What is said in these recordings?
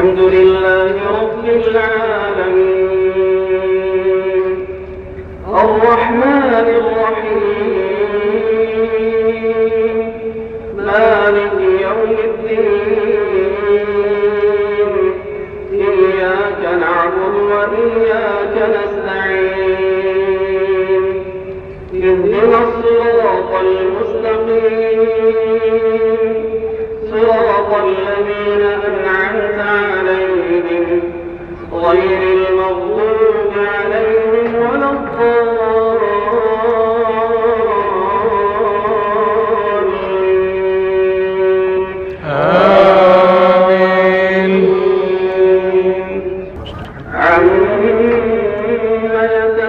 الحمد لله رب العالمين الرحمن الرحيم مالك يوم الدين إياك نعبد وإياك نستعين اهدنا الصراط المستقيم صراط الذين أنعمت عليهم غير المغضوب عليهم ولا الضالين آمين. عما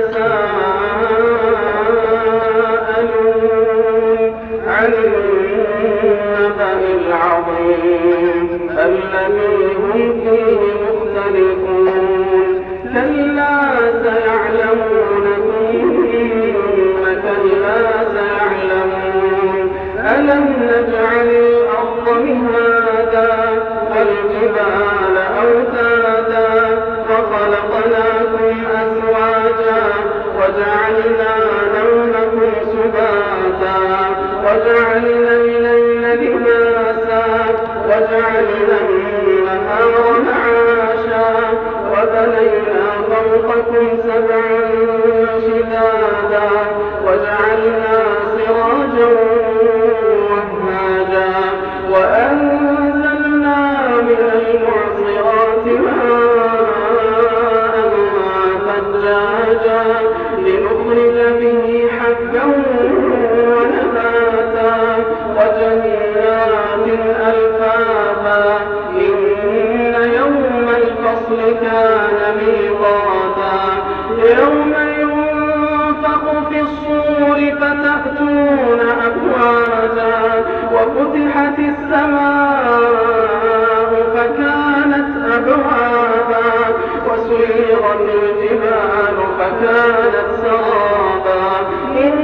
يتساءلون عن النبأ العظيم الذي هم فيه مختلفون كلا سيعلمون ثم كلا سيعلمون ألم نجعل الأرض مهادا والجبال أوتادا وخلقناكم أزواجا وجعلنا نومكم سباتا وجعلنا الليل لباسا وجعلنا النهار معاشا وبنينا فوقكم سبعا شدادا وجعلنا سراجا وهاجا وأنزلنا من المعصرات ماء ثجاجا لنخرج به حبا ونباتا وجنات ألفافا إن يوم الفصل كان ميقاتا يوم ينفخ في الصور فتأتون أفواجا وفتحت السماء فكانت أبوابا وسيرت الجبال فكانت سرابا إن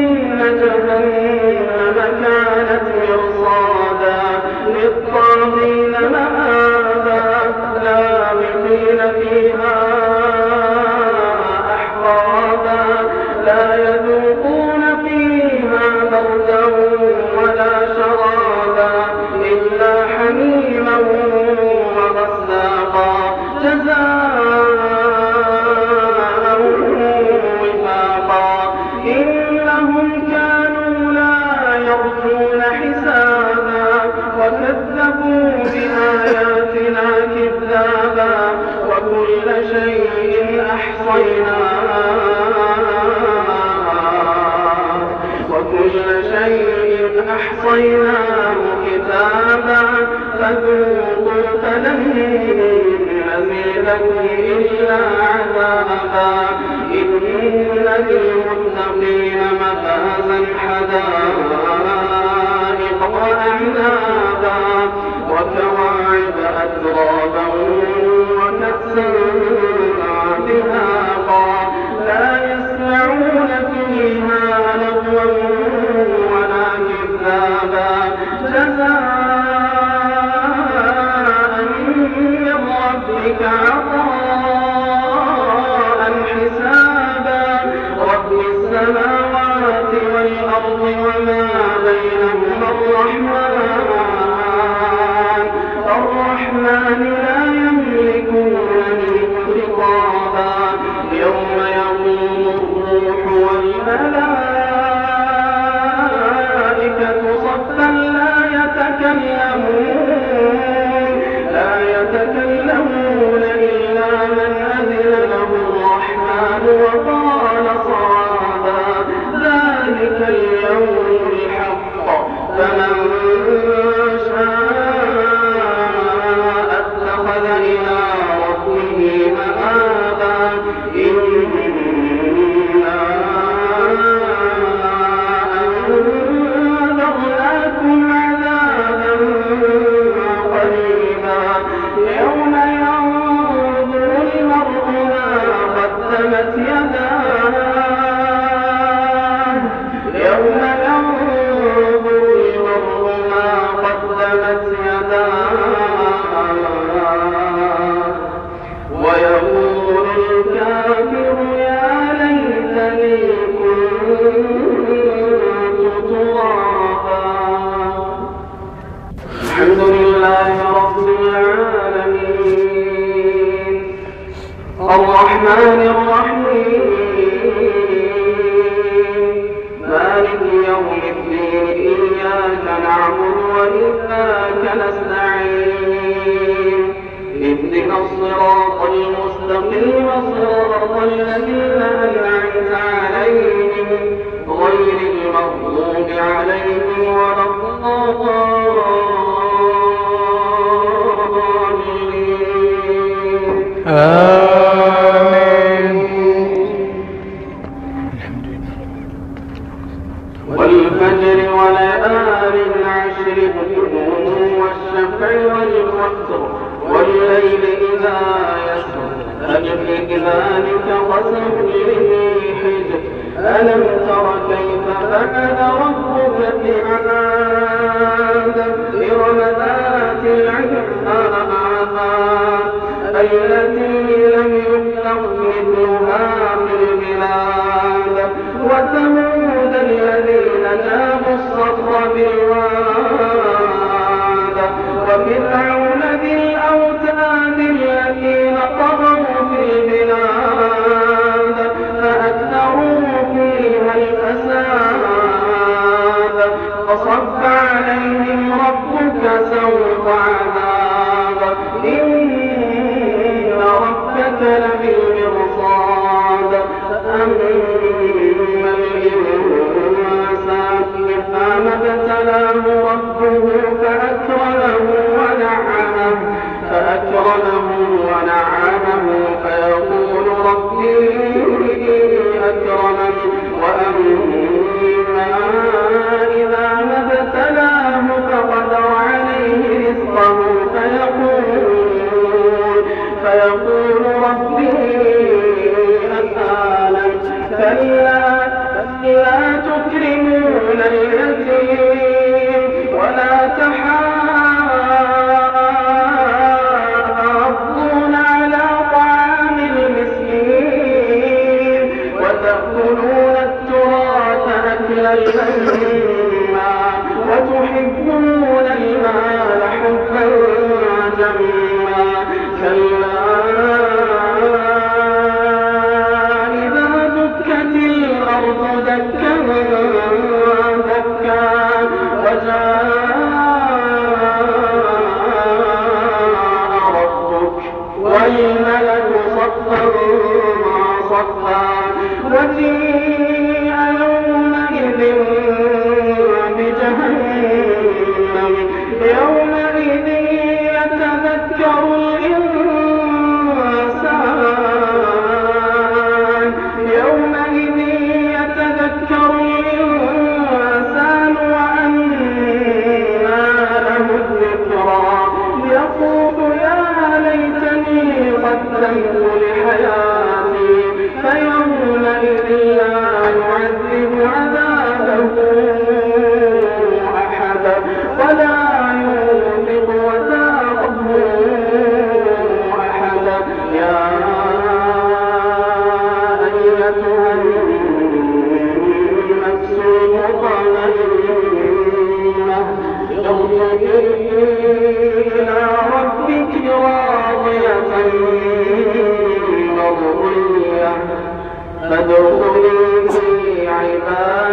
جهنم كانت مرصادا للطاغين مآبا لابثين فيها أحقابا لا يذوقون فيها بردا ولا شرابا إلا حميما وغساقا جزاء وفاقا إنهم كانوا لا يرجون حسابا وكذبوا بآياتنا كذابا وكل شيء أحصيناه كتابا فذوقوا فلن نزيدكم إلا عذابا إن للمتقين مفازا حدائق وأعنابا وكواعب أترابا وكأسا دهاقا لا يسمعون فيها لغوا ولا كذابا جزاء من ربك عطاء حسابا رب السماوات والأرض وما بينهما الرحمن لا يملكون منه خطابا يوم يقوم الروح والملائكة صفا لا يتكلمون الرحمن الرحيم مالك يوم الدين إياك نعبد وإياك نستعين اهدنا الصراط المستقيم صراط الذين أنعمت عليهم غير المغضوب عليهم ولا الضالين آمين. والفجر وليال عشر والشفع والوتر والليل إذا يسر هل في ذلك قسم لذي حجر ألم تر كيف فعل ربك بعاد إرم ذات العماد التي لم يخلق مثلها في البلاد وثمود الذين جابوا الصخر بالواد وفرعون ذي الأوتاد الذين طغوا في البلاد فأكثروا فيها الفساد فصب عليهم ربك سوط عذاب إن ربك لبالمرصاد فأما الإنسان فما ابتلاه ربه فأكرمه ونعمه فيقول ربي أكرمن وأما إذا ما ابتلاه فقدر عليه رزقه فيقول ربي أهانن كلا لا تكرمون اليتيم ولا تحاضون على طعام المسكين وتأكلون التراث أكلا لما وتحبون المال حبا جما كلا إذا دكت الأرض دكا دكا وجاء ربك والملك صفا صفا وجيء يومئذ بجهنم يومئذ يتذكر الإنسان وأنى له الذكرى يقول يا ليتني قدمت لحياتي فيومئذ لا يعذب عذابه أحد ولا يوثق وثاقه أحد يا أيتها النفس المطمئنة ارجعي إلى ربك راضية مرضية فادخلي في عبادي